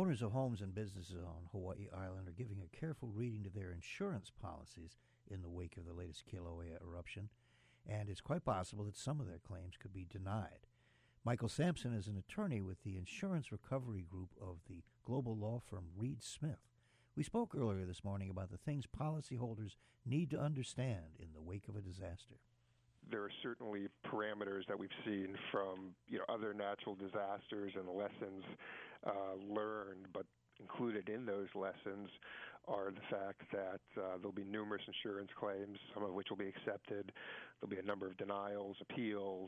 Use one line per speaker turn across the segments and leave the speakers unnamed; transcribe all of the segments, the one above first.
Owners of homes and businesses on Hawaii Island are giving a careful reading to their insurance policies in the wake of the latest Kilauea eruption, and it's quite possible that some of their claims could be denied. Michael Sampson is an attorney with the insurance recovery group of the global law firm Reed Smith. We spoke earlier this morning about the things policyholders need to understand in the wake of a disaster.
There are certainly parameters that we've seen from other natural disasters and lessons learned, but included in those lessons are the fact that there'll be numerous insurance claims, some of which will be accepted. There'll be a number of denials, appeals,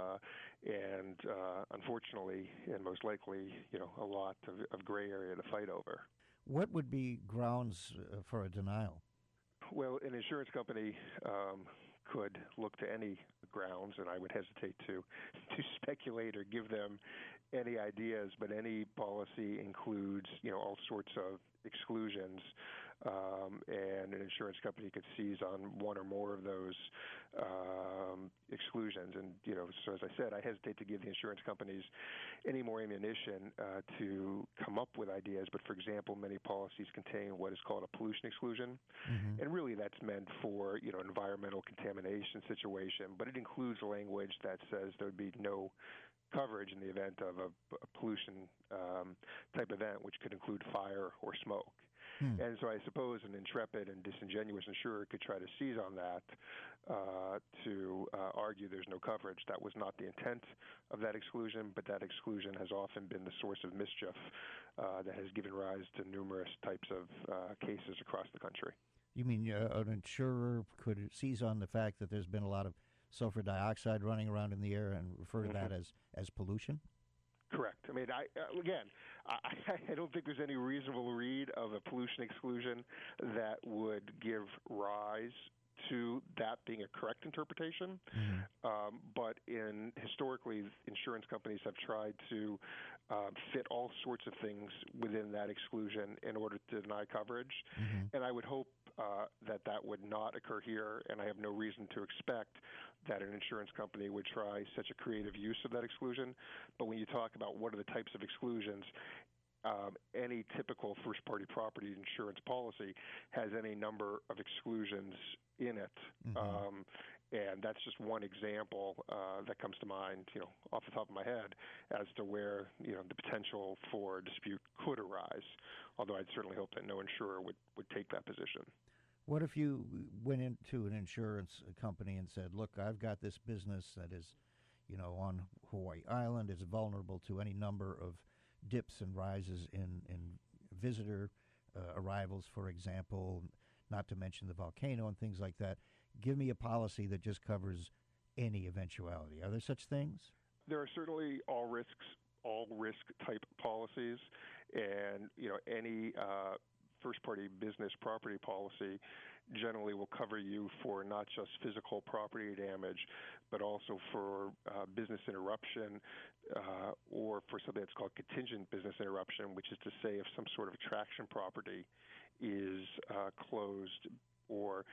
and unfortunately, and most likely, a lot of gray area to fight over.
What would be grounds for a denial?
Well, an insurance company could look to any grounds, and I would hesitate to speculate or give them any ideas, but any policy includes, all sorts of exclusions, and an insurance company could seize on one or more of those exclusions. And, so as I said, I hesitate to give the insurance companies any more ammunition to come up with ideas. But, for example, many policies contain what is called a pollution exclusion. Mm-hmm. And really that's meant for, environmental contamination situation. But it includes language that says there would be no coverage in the event of a pollution type event, which could include fire or smoke. And so I suppose an intrepid and disingenuous insurer could try to seize on that to argue there's no coverage. That was not the intent of that exclusion, but that exclusion has often been the source of mischief that has given rise to numerous types of cases across the country.
You mean an insurer could seize on the fact that there's been a lot of sulfur dioxide running around in the air and refer to that as pollution?
Correct. I mean, I don't think there's any reasonable read of a pollution exclusion that would give rise to that being a correct interpretation. Mm-hmm. But historically, insurance companies have tried to fit all sorts of things within that exclusion in order to deny coverage. Mm-hmm. And I would hope that would not occur here, and I have no reason to expect that an insurance company would try such a creative use of that exclusion. But when you talk about what are the types of exclusions, any typical first-party property insurance policy has any number of exclusions in it. Mm-hmm. And that's just one example that comes to mind, off the top of my head, as to where, the potential for a dispute could arise, although I'd certainly hope that no insurer would take that position.
What if you went into an insurance company and said, look, I've got this business that is, on Hawaii Island, is vulnerable to any number of dips and rises in visitor arrivals, for example, not to mention the volcano and things like that. Give me a policy that just covers any eventuality. Are there such things?
There are certainly all risk type policies, and any first-party business property policy generally will cover you for not just physical property damage, but also for business interruption or for something that's called contingent business interruption, which is to say if some sort of attraction property is closed or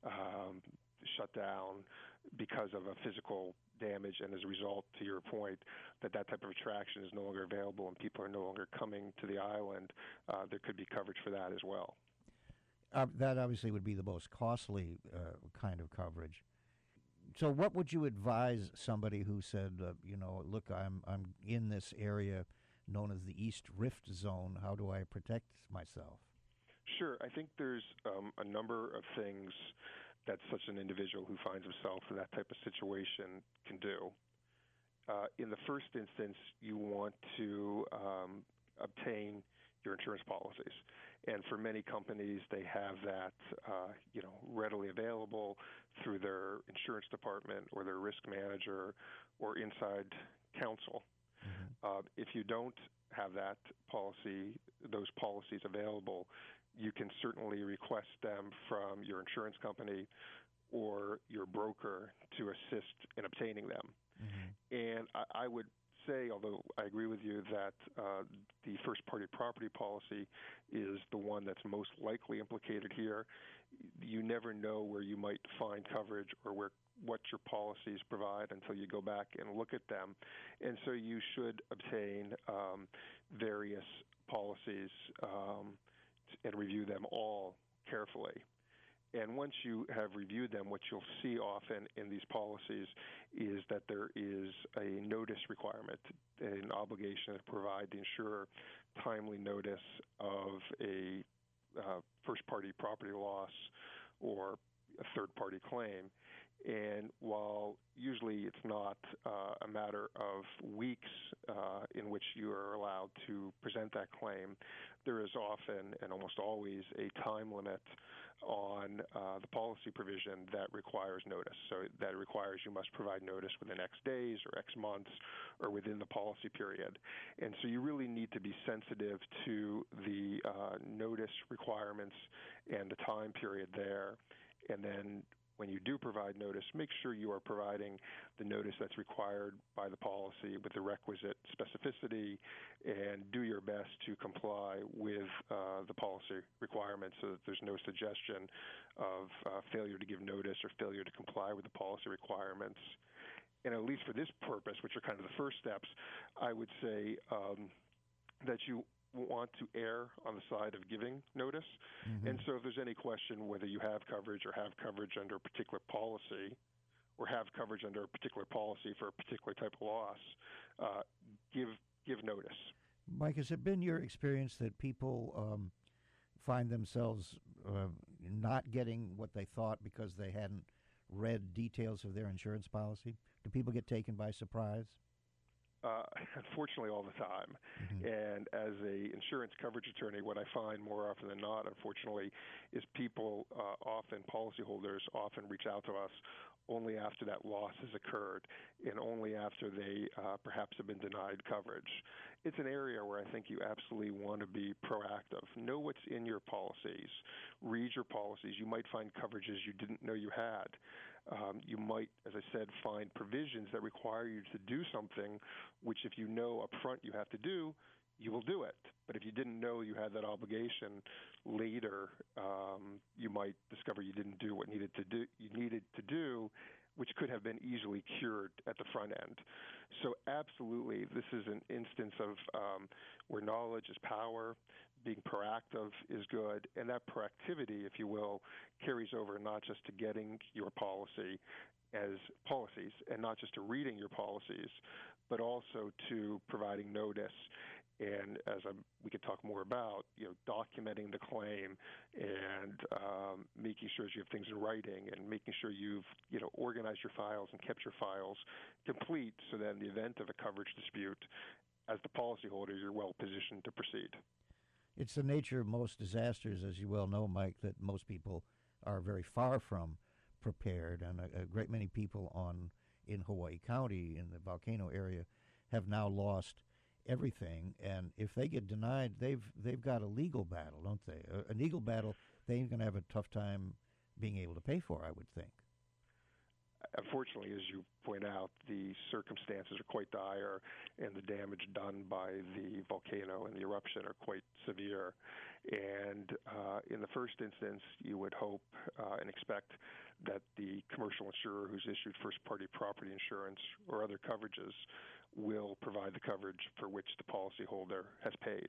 shut down because of a physical damage, and as a result, to your point, that type of attraction is no longer available and people are no longer coming to the island, there could be coverage for that as well.
That obviously would be the most costly kind of coverage. So what would you advise somebody who said, look, I'm in this area known as the East Rift Zone. How do I protect myself?
Sure. I think there's a number of things that such an individual who finds himself in that type of situation can do. In the first instance, you want to obtain your insurance policies. And for many companies, they have that, readily available through their insurance department or their risk manager or inside counsel. Mm-hmm. If you don't have those policies available, you can certainly request them from your insurance company or your broker to assist in obtaining them. Mm-hmm. And I would say, although I agree with you that the first-party property policy is the one that's most likely implicated here, you never know where you might find coverage or what your policies provide until you go back and look at them. And so you should obtain various policies and review them all carefully. And once you have reviewed them, what you'll see often in these policies is that there is a notice requirement, an obligation to provide the insurer timely notice of a first-party property loss or a third-party claim. And while usually it's not a matter of weeks in which you are allowed to present that claim, there is often and almost always a time limit on the policy provision that requires notice. So that requires you must provide notice within X days or X months or within the policy period. And so you really need to be sensitive to the notice requirements and the time period there. And then when you do provide notice, make sure you are providing the notice that's required by the policy with the requisite specificity, and do your best to comply with the policy requirements so that there's no suggestion of failure to give notice or failure to comply with the policy requirements. And at least for this purpose, which are kind of the first steps, I would say that you want to err on the side of giving notice. Mm-hmm. And so if there's any question whether you have coverage or have coverage under a particular policy or have coverage under a particular policy for a particular type of loss, give notice.
Mike, has it been your experience that people find themselves not getting what they thought because they hadn't read details of their insurance policy? Do people get taken by surprise?
Unfortunately, all the time. Mm-hmm. And as a insurance coverage attorney, what I find more often than not, unfortunately, is people policyholders often reach out to us only after that loss has occurred and only after they perhaps have been denied coverage. It's an area where I think you absolutely want to be proactive. Know what's in your policies. Read your policies. You might find coverages you didn't know you had. You might, as I said, find provisions that require you to do something, which if you know up front you have to do, you will do it. But if you didn't know you had that obligation, later you might discover you didn't do what you needed to do, which could have been easily cured at the front end. So absolutely, this is an instance of where knowledge is power. Being proactive is good, and that proactivity, if you will, carries over not just to getting your policy as policies and not just to reading your policies, but also to providing notice. And as we could talk more about, documenting the claim and making sure you have things in writing and making sure you've, organized your files and kept your files complete so that in the event of a coverage dispute, as the policyholder, you're well positioned to proceed.
It's the nature of most disasters, as you well know, Mike, that most people are very far from prepared, and a great many people in Hawaii County, in the volcano area, have now lost everything. And if they get denied, they've got a legal battle, don't they? A legal battle they're going to have a tough time being able to pay for, I would think.
Unfortunately, as you point out, the circumstances are quite dire, and the damage done by the volcano and the eruption are quite severe. And in the first instance, you would hope and expect that the commercial insurer who's issued first-party property insurance or other coverages will provide the coverage for which the policyholder has paid.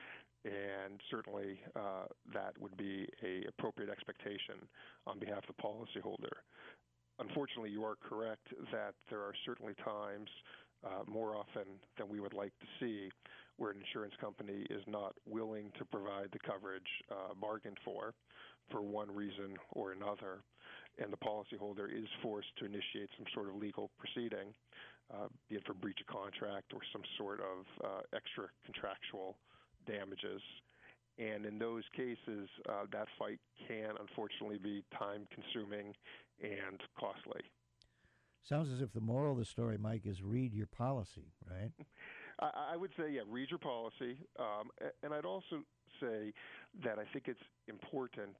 And certainly that would be an appropriate expectation on behalf of the policyholder. Unfortunately, you are correct that there are certainly times, more often than we would like to see, where an insurance company is not willing to provide the coverage bargained for one reason or another, and the policyholder is forced to initiate some sort of legal proceeding, be it for breach of contract or some sort of extra contractual damages. And in those cases, that fight can unfortunately be time-consuming and costly.
Sounds as if the moral of the story, Mike, is read your policy, right?
I would say, read your policy. And I'd also say that I think it's important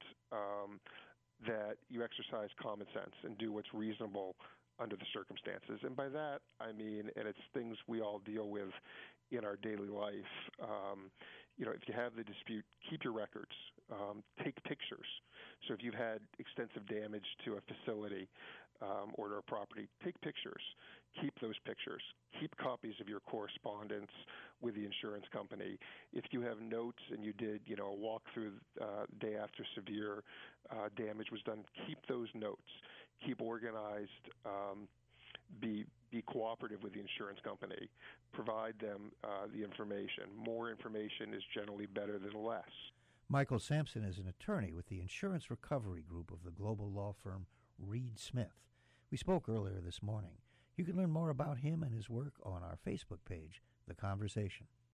that you exercise common sense and do what's reasonable under the circumstances. And by that, I mean, and it's things we all deal with in our daily life. If you have the dispute, keep your records. Take pictures. So if you've had extensive damage to a facility, order a property, take pictures. Keep those pictures. Keep copies of your correspondence with the insurance company. If you have notes and you did, a walkthrough day after severe damage was done, keep those notes. Keep organized. Be cooperative with the insurance company. Provide them the information. More information is generally better than less.
Michael Sampson is an attorney with the Insurance Recovery Group of the global law firm Reed Smith. We spoke earlier this morning. You can learn more about him and his work on our Facebook page, The Conversation.